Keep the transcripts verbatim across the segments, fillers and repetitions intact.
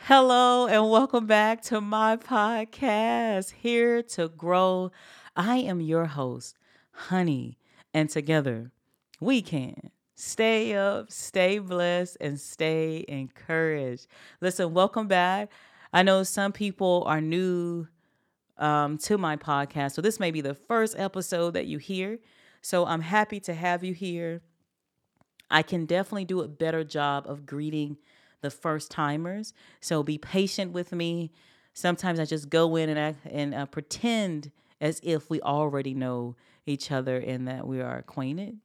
Hello and welcome back to my podcast, Here to Grow. I am your host, Honey, and together we can stay up, stay blessed, and stay encouraged. Listen, welcome back. I know some people are new um, to my podcast, so this may be the first episode that you hear. So I'm happy to have you here. I can definitely do a better job of greeting the first timers. So be patient with me. Sometimes I just go in and act, and uh, pretend as if we already know each other and that we are acquainted.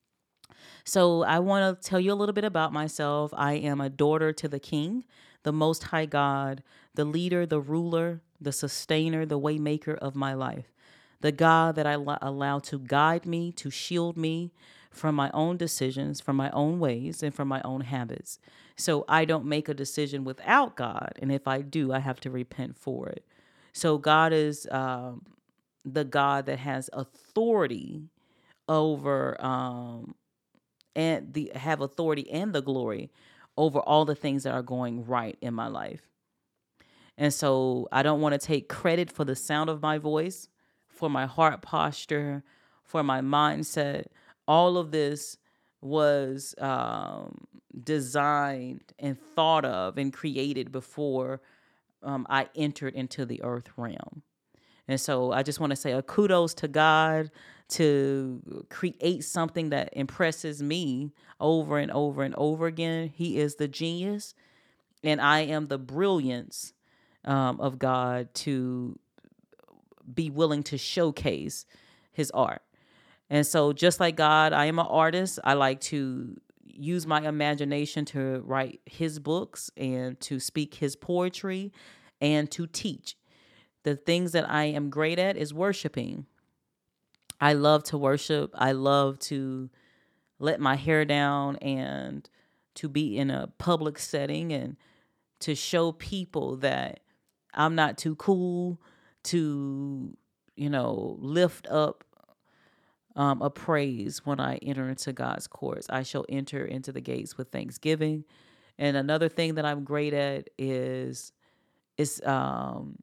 So I want to tell you a little bit about myself. I am a daughter to the King, the Most High God, the leader, the ruler, the sustainer, the waymaker of my life. The God that I lo- allow to guide me, to shield me from my own decisions, from my own ways, and from my own habits. So I don't make a decision without God. And if I do, I have to repent for it. So God is um, the God that has authority over um, and the have authority and the glory over all the things that are going right in my life. And so I don't want to take credit for the sound of my voice, for my heart posture, for my mindset. All of this was um, designed and thought of and created before um, I entered into the earth realm. And so I just want to say a kudos to God to create something that impresses me over and over and over again. He is the genius, and I am the brilliance um, of God to be willing to showcase his art. And so, just like God, I am an artist. I like to use my imagination to write his books and to speak his poetry and to teach. The things that I am great at is worshiping. I love to worship. I love to let my hair down and to be in a public setting and to show people that I'm not too cool to, you know, lift up um, a praise when I enter into God's courts. I shall enter into the gates with thanksgiving. And another thing that I'm great at is is um,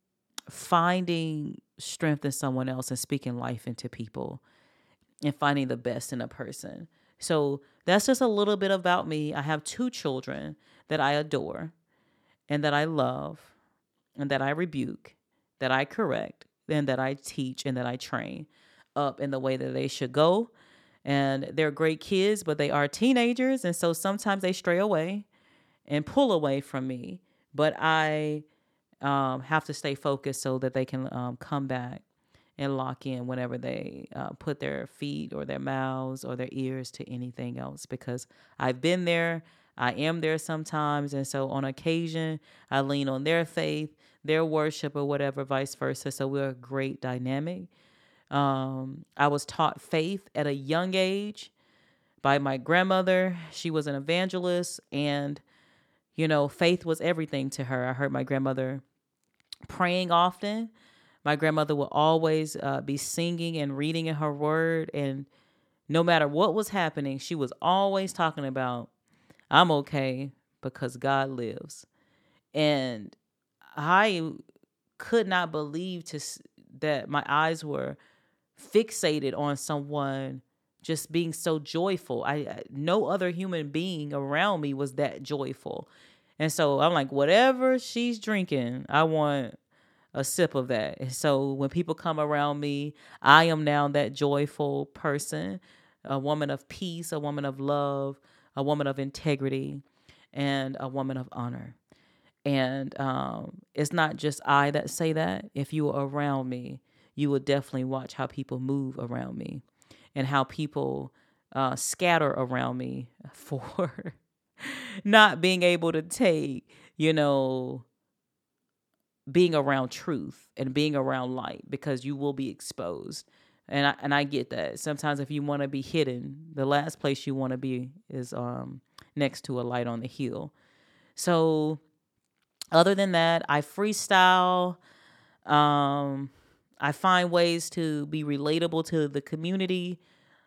finding strength in someone else and speaking life into people and finding the best in a person. So that's just a little bit about me. I have two children that I adore and that I love and that I rebuke, that I correct, and that I teach and that I train up in the way that they should go. And they're great kids, but they are teenagers. And so sometimes they stray away and pull away from me. But I um, have to stay focused so that they can um, come back and lock in whenever they uh, put their feet or their mouths or their ears to anything else, because I've been there. I am there sometimes. And so on occasion, I lean on their faith, their worship, or whatever, vice versa. So we're a great dynamic. Um, I was taught faith at a young age by my grandmother. She was an evangelist, and, you know, faith was everything to her. I heard my grandmother praying often. My grandmother would always uh, be singing and reading in her word. And no matter what was happening, she was always talking about, I'm okay because God lives. And I could not believe to that my eyes were fixated on someone just being so joyful. I no other human being around me was that joyful. And so I'm like, whatever she's drinking, I want a sip of that. And so when people come around me, I am now that joyful person, a woman of peace, a woman of love, a woman of integrity, and a woman of honor. And um, it's not just I that say that. If you were around me, you would definitely watch how people move around me and how people uh, scatter around me for not being able to take, you know, being around truth and being around light, because you will be exposed. And I, and I get that. Sometimes if you want to be hidden, the last place you want to be is um, next to a light on the hill. So other than that, I freestyle. Um, I find ways to be relatable to the community.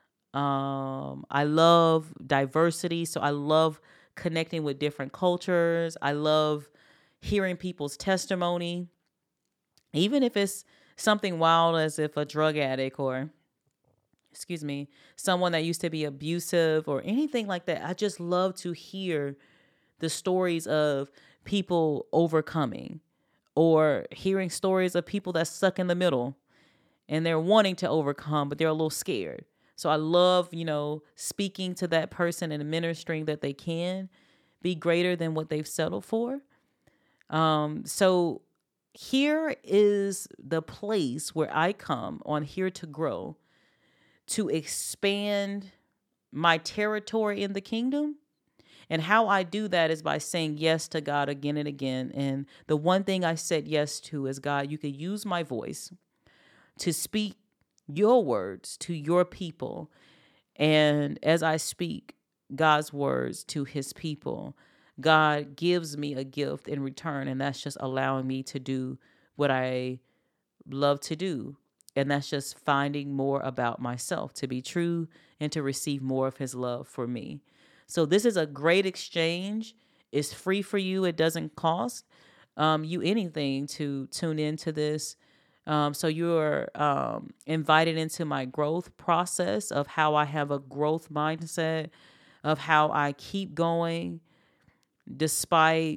Um, I love diversity. So I love connecting with different cultures. I love hearing people's testimony, even if it's something wild as if a drug addict or, excuse me, someone that used to be abusive or anything like that. I just love to hear the stories of people overcoming, or hearing stories of people that's stuck in the middle and they're wanting to overcome, but they're a little scared. So I love, you know, speaking to that person and ministering that they can be greater than what they've settled for. Um, so here is the place where I come on Here to Grow to expand my territory in the kingdom. And how I do that is by saying yes to God again and again. And the one thing I said yes to is, God, you could use my voice to speak your words to your people. And as I speak God's words to his people, God gives me a gift in return. And that's just allowing me to do what I love to do. And that's just finding more about myself, to be true and to receive more of his love for me. So this is a great exchange. It's free for you. It doesn't cost um, you anything to tune into this. Um, so you're um, invited into my growth process of how I have a growth mindset, of how I keep going despite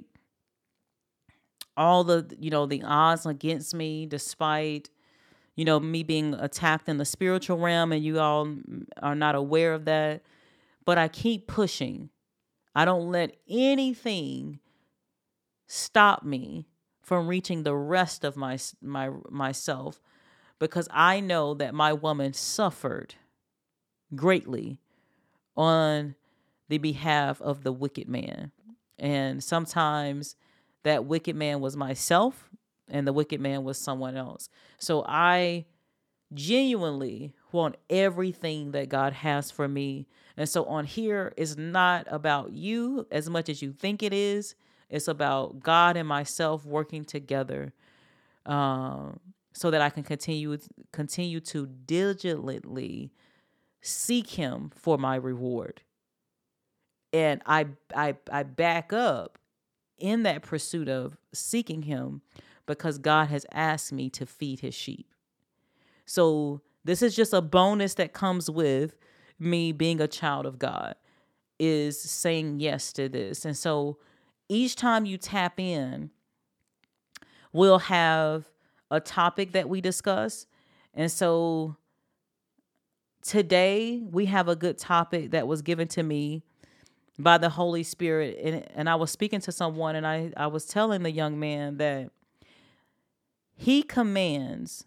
all the, you know, the odds against me, despite, you know, me being attacked in the spiritual realm, and you all are not aware of that. But I keep pushing. I don't let anything stop me from reaching the rest of my my myself, because I know that my woman suffered greatly on the behalf of the wicked man. And sometimes that wicked man was myself, and the wicked man was someone else. So I genuinely want everything that God has for me. And so on here is not about you as much as you think it is. It's about God and myself working together, um, so that I can continue continue to diligently seek him for my reward. And I I I back up in that pursuit of seeking him because God has asked me to feed his sheep. So this is just a bonus that comes with me being a child of God, is saying yes to this. And so each time you tap in, we'll have a topic that we discuss. And so today we have a good topic that was given to me by the Holy Spirit. And, and I was speaking to someone, and I, I was telling the young man that he commands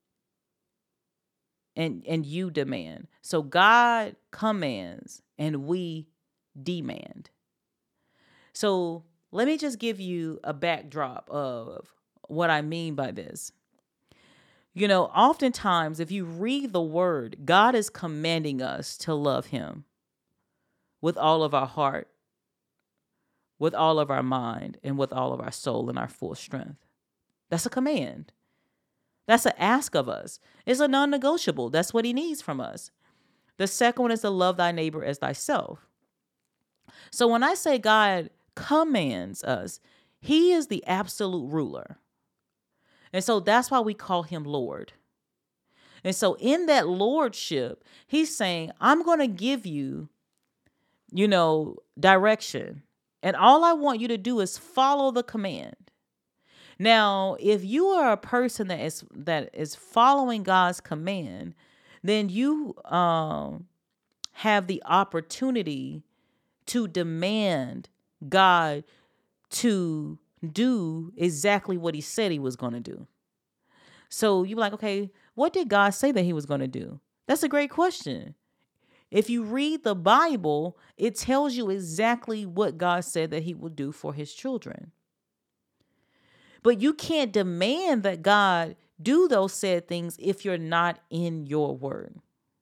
and, and you demand. So God commands and we demand. So let me just give you a backdrop of what I mean by this. You know, oftentimes if you read the word, God is commanding us to love him with all of our heart, with all of our mind, and with all of our soul and our full strength. That's a command. That's an ask of us. It's a non-negotiable. That's what he needs from us. The second one is to love thy neighbor as thyself. So when I say God commands us, he is the absolute ruler. And so that's why we call him Lord. And so in that lordship, he's saying, I'm going to give you, you know, direction. And all I want you to do is follow the command. Now, if you are a person that is that is following God's command, then you um, have the opportunity to demand God to do exactly what he said he was going to do. So you're like, okay, what did God say that he was going to do? That's a great question. If you read the Bible, it tells you exactly what God said that he will do for his children. But you can't demand that God do those said things if you're not in your word.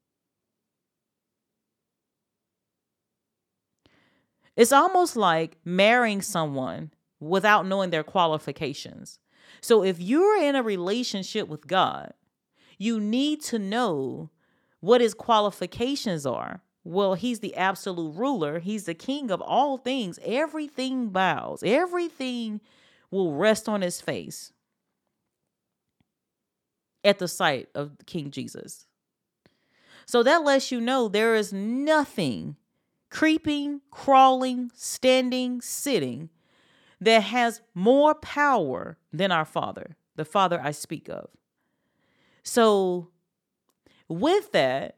It's almost like marrying someone without knowing their qualifications. So if you're in a relationship with God, you need to know what his qualifications are. Well, he's the absolute ruler. He's the king of all things. Everything bows. Everything will rest on his face at the sight of King Jesus. So that lets you know there is nothing creeping, crawling, standing, sitting that has more power than our Father, the Father I speak of. So with that,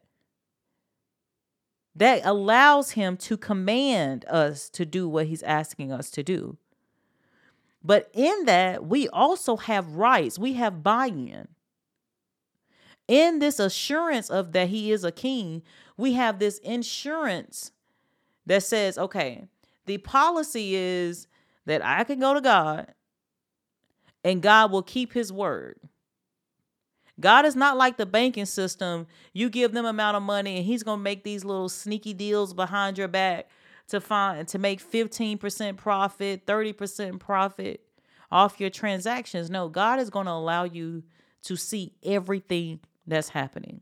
that allows him to command us to do what he's asking us to do. But in that, we also have rights. We have buy-in. In this assurance of that he is a king, we have this insurance that says, okay, the policy is that I can go to God and God will keep his word. God is not like the banking system. You give them amount of money and he's going to make these little sneaky deals behind your back to find to make fifteen percent profit, thirty percent profit off your transactions. No, God is going to allow you to see everything that's happening.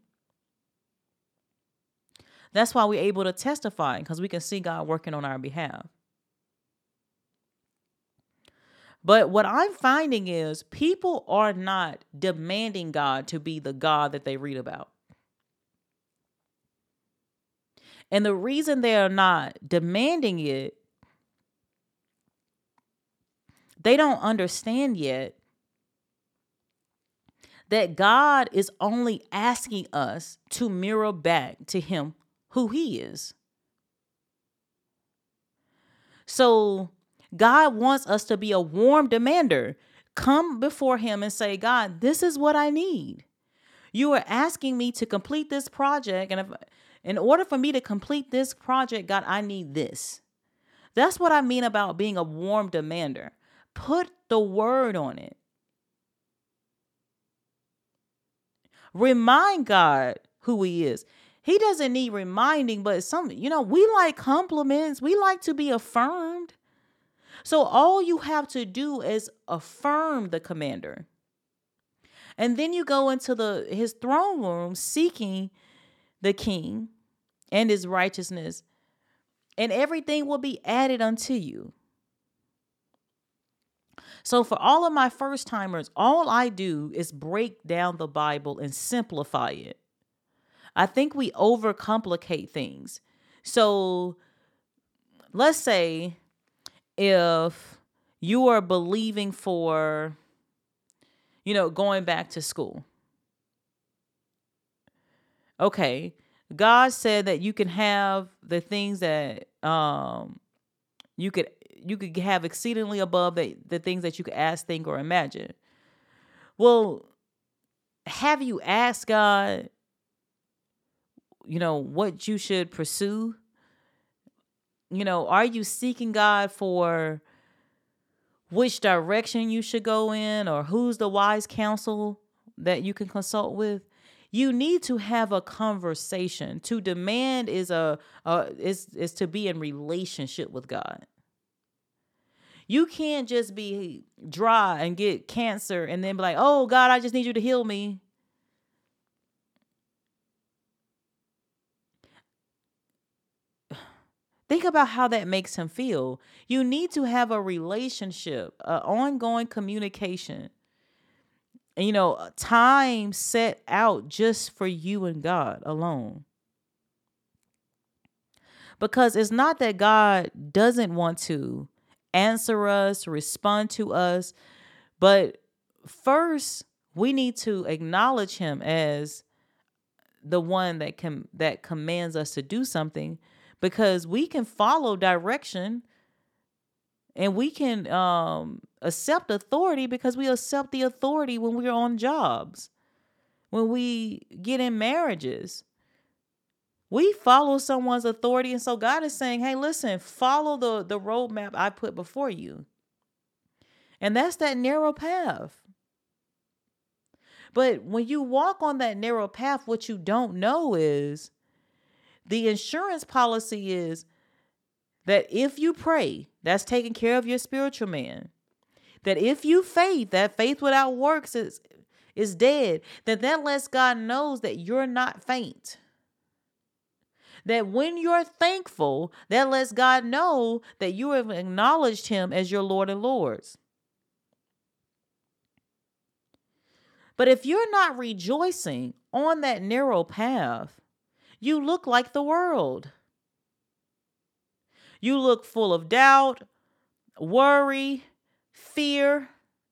That's why we're able to testify, because we can see God working on our behalf. But what I'm finding is people are not demanding God to be the God that they read about. And the reason they are not demanding it, they don't understand yet that God is only asking us to mirror back to him who he is. So God wants us to be a warm demander. Come before him and say, God, this is what I need. You are asking me to complete this project. And if, in order for me to complete this project, God, I need this. That's what I mean about being a warm demander. Put the word on it. Remind God who he is. He doesn't need reminding, but some, you know, we like compliments. We like to be affirmed. So all you have to do is affirm the commander. And then you go into the his throne room seeking the king and his righteousness, and everything will be added unto you. So for all of my first timers, all I do is break down the Bible and simplify it. I think we overcomplicate things. So let's say if you are believing for, you know, going back to school. Okay, God said that you can have the things that um you could you could have exceedingly above the, the things that you could ask, think, or imagine. Well, have you asked God, you know, what you should pursue? You know, are you seeking God for which direction you should go in, or who's the wise counsel that you can consult with? You need to have a conversation. To demand is a uh, is is to be in relationship with God. You can't just be dry and get cancer and then be like, "Oh God, I just need you to heal me." Think about how that makes him feel. You need to have a relationship, an ongoing communication. And, you know, time set out just for you and God alone. Because it's not that God doesn't want to answer us, respond to us, but first we need to acknowledge him as the one that can that commands us to do something, because we can follow direction and we can um, accept authority, because we accept the authority when we're on jobs, when we get in marriages. We follow someone's authority. And so God is saying, hey, listen, follow the, the roadmap I put before you. And that's that narrow path. But when you walk on that narrow path, what you don't know is the insurance policy is that if you pray, that's taking care of your spiritual man. That if you faith, that faith without works is, is dead. That that lets God knows that you're not faint. That when you're thankful, that lets God know that you have acknowledged him as your Lord and Lords. But if you're not rejoicing on that narrow path, you look like the world. You look full of doubt, worry, fear,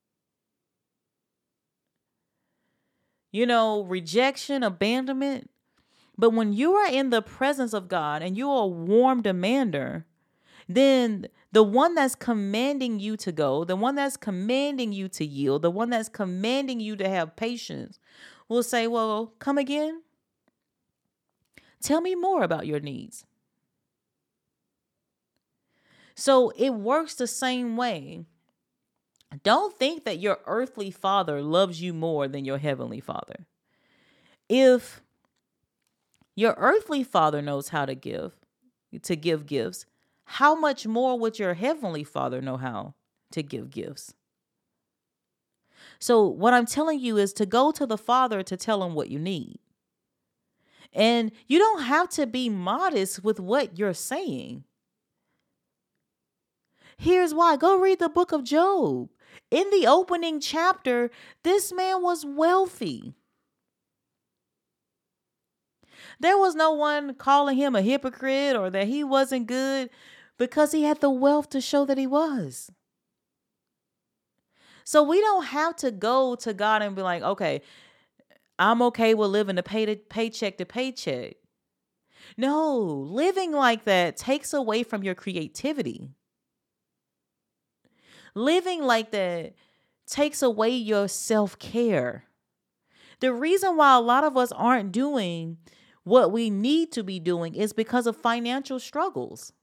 you know, rejection, abandonment. But when you are in the presence of God and you're a warm demander, then the one that's commanding you to go, the one that's commanding you to yield, the one that's commanding you to have patience will say, well, come again. Tell me more about your needs. So it works the same way. Don't think that your earthly father loves you more than your heavenly father. If your earthly father knows how to give, to give gifts, how much more would your heavenly father know how to give gifts? So what I'm telling you is to go to the Father to tell him what you need. And you don't have to be modest with what you're saying. Here's why. Go read the book of Job. In the opening chapter, this man was wealthy. There was no one calling him a hypocrite or that he wasn't good because he had the wealth to show that he was. So we don't have to go to God and be like, okay, I'm okay with living a pay to, paycheck to paycheck. No, living like that takes away from your creativity. Living like that takes away your self-care. The reason why a lot of us aren't doing what we need to be doing is because of financial struggles.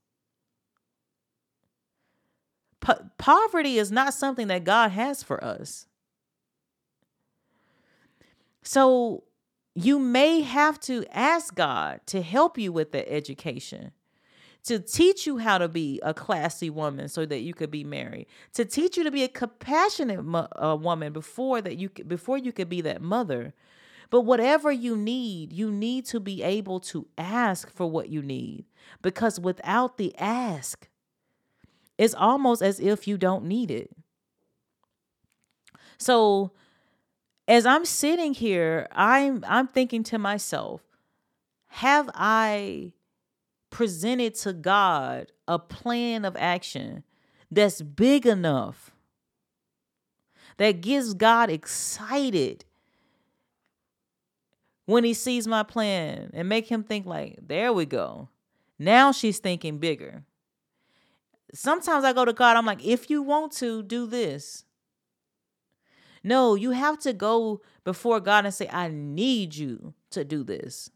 Po- poverty is not something that God has for us. So you may have to ask God to help you with the education, to teach you how to be a classy woman so that you could be married, to teach you to be a compassionate mo- uh, woman before that you before you could be that mother. But whatever you need, you need to be able to ask for what you need, because without the ask, it's almost as if you don't need it. So as I'm sitting here, I'm I'm thinking to myself, have I presented to God a plan of action that's big enough, that gets God excited when he sees my plan and make him think like, there we go. Now she's thinking bigger. Sometimes I go to God, I'm like, if you want to do this. No, you have to go before God and say, I need you to do this.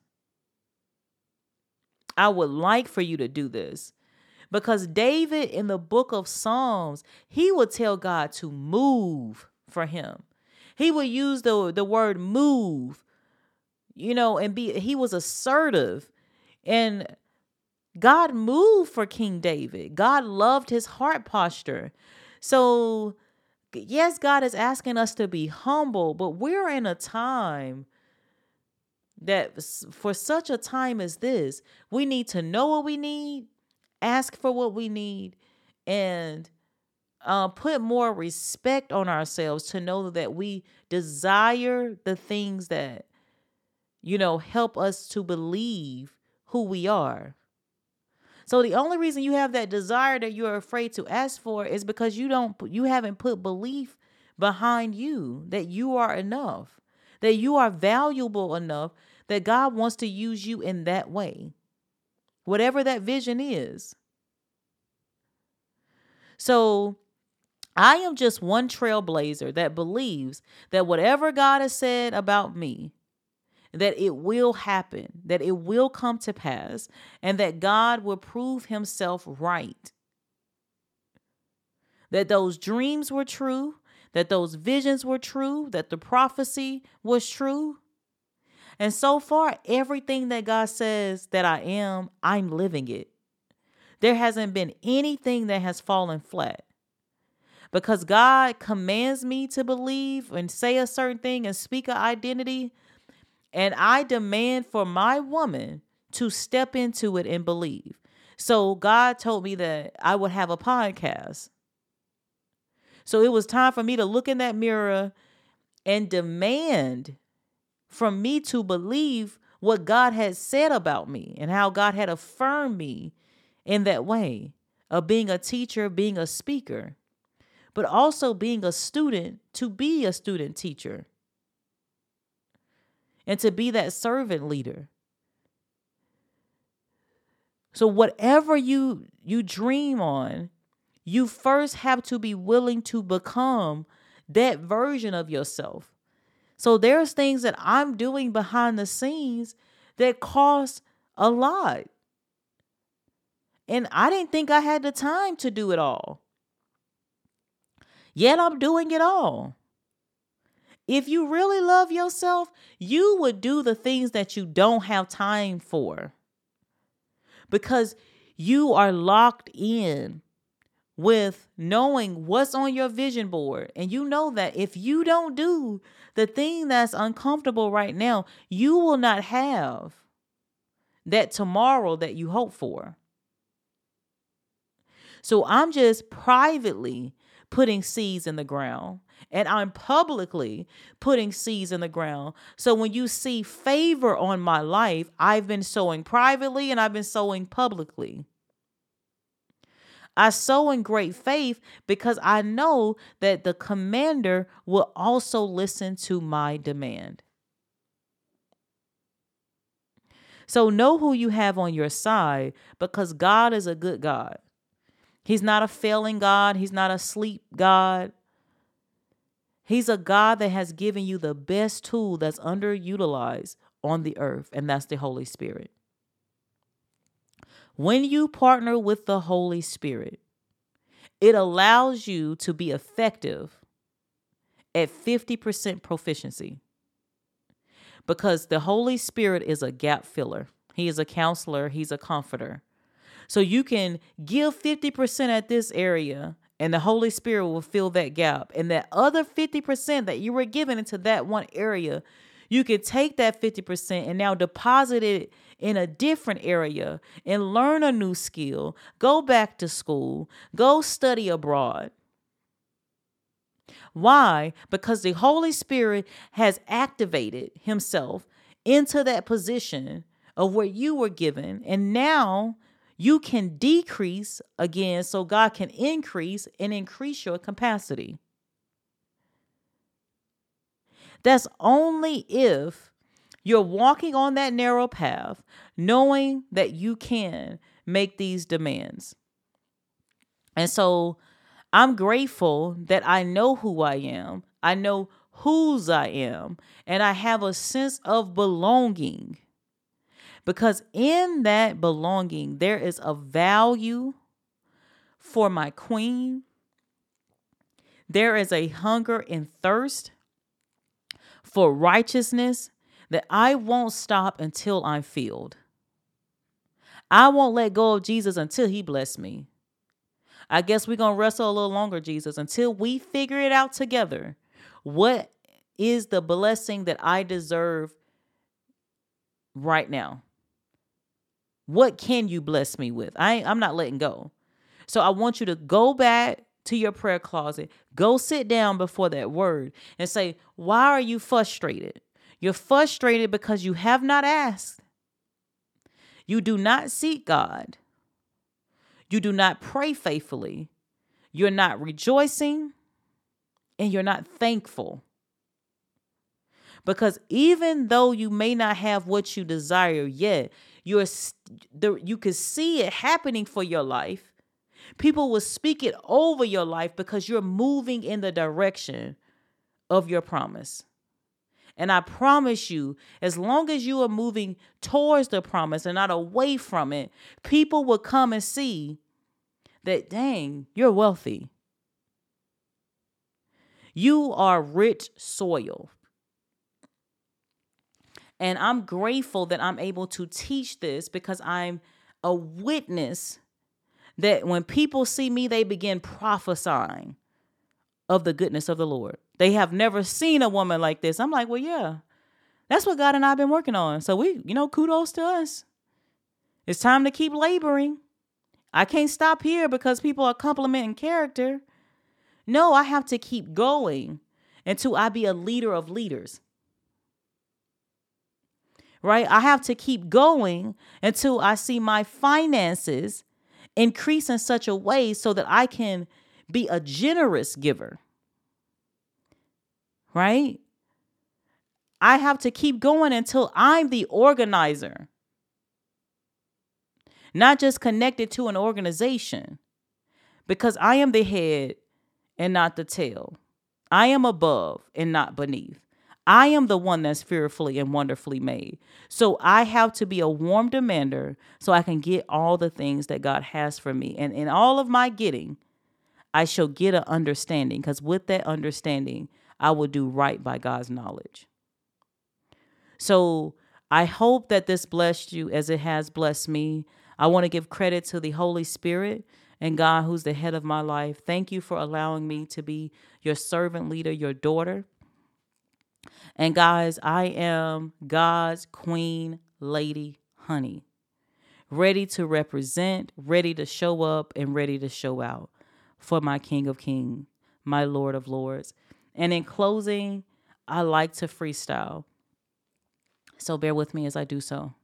I would like for you to do this. Because David in the book of Psalms, he would tell God to move for him. He would use the, the word move, you know, and be, he was assertive. And God moved for King David. God loved his heart posture. So yes, God is asking us to be humble, but we're in a time that for such a time as this, we need to know what we need, ask for what we need, and uh, put more respect on ourselves to know that we desire the things that, you know, help us to believe who we are. So the only reason you have that desire that you're afraid to ask for is because you don't, you haven't put belief behind you that you are enough, that you are valuable enough, that God wants to use you in that way, whatever that vision is. So I am just one trailblazer that believes that whatever God has said about me, that it will happen, that it will come to pass, and that God will prove himself right. That those dreams were true, that those visions were true, that the prophecy was true. And so far, everything that God says that I am, I'm living it. There hasn't been anything that has fallen flat. Because God commands me to believe and say a certain thing and speak an identity. And I demand for my woman to step into it and believe. So God told me that I would have a podcast. So it was time for me to look in that mirror and demand from me to believe what God had said about me and how God had affirmed me in that way of being a teacher, being a speaker, but also being a student to be a student teacher and to be that servant leader. So whatever you you dream on, you first have to be willing to become that version of yourself. So there's things that I'm doing behind the scenes that cost a lot. And I didn't think I had the time to do it all. Yet I'm doing it all. If you really love yourself, you would do the things that you don't have time for. Because you are locked in with knowing what's on your vision board. And you know that if you don't do the thing that's uncomfortable right now, you will not have that tomorrow that you hope for. So I'm just privately putting seeds in the ground, and I'm publicly putting seeds in the ground. So when you see favor on my life, I've been sowing privately and I've been sowing publicly. I sow in great faith because I know that the commander will also listen to my demand. So know who you have on your side, because God is a good God. He's not a failing God. He's not a sleep God. He's a God that has given you the best tool that's underutilized on the earth, and that's the Holy Spirit. When you partner with the Holy Spirit, it allows you to be effective at fifty percent proficiency, because the Holy Spirit is a gap filler. He is a counselor. He's a comforter. So you can give fifty percent at this area, and the Holy Spirit will fill that gap. And that other fifty percent that you were given into that one area, you can take that fifty percent and now deposit it in a different area and learn a new skill, go back to school, go study abroad. Why? Because the Holy Spirit has activated himself into that position of where you were given. And now you can decrease again so God can increase and increase your capacity. That's only if you're walking on that narrow path, knowing that you can make these demands. And so I'm grateful that I know who I am. I know whose I am. And I have a sense of belonging. Because in that belonging, there is a value for my queen. There is a hunger and thirst for righteousness that I won't stop until I'm filled. I won't let go of Jesus until he bless me. I guess we're going to wrestle a little longer, Jesus, until we figure it out together. What is the blessing that I deserve right now? What can you bless me with? I, I'm not letting go. So I want you to go back to your prayer closet. Go sit down before that word and say, why are you frustrated? You're frustrated because you have not asked. You do not seek God. You do not pray faithfully. You're not rejoicing, and you're not thankful. Because even though you may not have what you desire yet, you're the, you can see it happening for your life. People will speak it over your life because you're moving in the direction of your promise. And I promise you, as long as you are moving towards the promise and not away from it, people will come and see that, dang, you're wealthy. You are rich soil. And I'm grateful that I'm able to teach this because I'm a witness that when people see me, they begin prophesying of the goodness of the Lord. They have never seen a woman like this. I'm like, well, yeah, that's what God and I have been working on. So we, you know, kudos to us. It's time to keep laboring. I can't stop here because people are complimenting character. No, I have to keep going until I be a leader of leaders. Right? I have to keep going until I see my finances increase in such a way so that I can be a generous giver. Right? I have to keep going until I'm the organizer, not just connected to an organization, because I am the head and not the tail. I am above and not beneath. I am the one that's fearfully and wonderfully made. So I have to be a warm demander so I can get all the things that God has for me. And in all of my getting, I shall get an understanding, because with that understanding, I will do right by God's knowledge. So I hope that this blessed you as it has blessed me. I want to give credit to the Holy Spirit and God, who's the head of my life. Thank you for allowing me to be your servant leader, your daughter. And guys, I am God's Queen Lady Honey, ready to represent, ready to show up, and ready to show out for my King of Kings, my Lord of Lords. And in closing, I like to freestyle. So bear with me as I do so.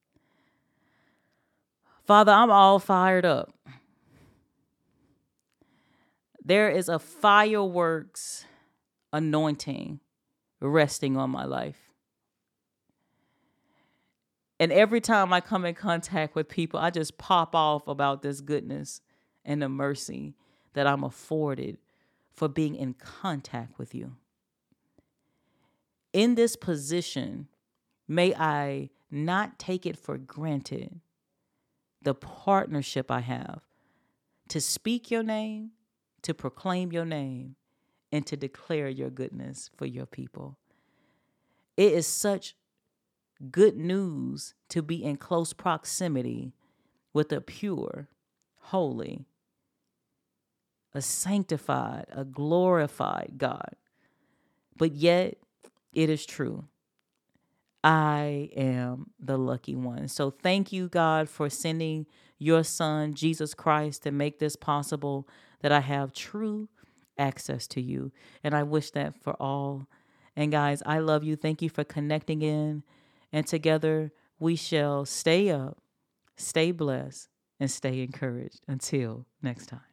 Father, I'm all fired up. There is a fireworks anointing resting on my life. And every time I come in contact with people, I just pop off about this goodness and the mercy that I'm afforded for being in contact with you. In this position, may I not take it for granted the partnership I have to speak your name, to proclaim your name, and to declare your goodness for your people. It is such good news to be in close proximity with a pure, holy, a sanctified, a glorified God. But yet, it is true. I am the lucky one. So thank you, God, for sending your son, Jesus Christ, to make this possible, that I have true access to you. And I wish that for all. And guys, I love you. Thank you for connecting in. And together we shall stay up, stay blessed, and stay encouraged. Until next time.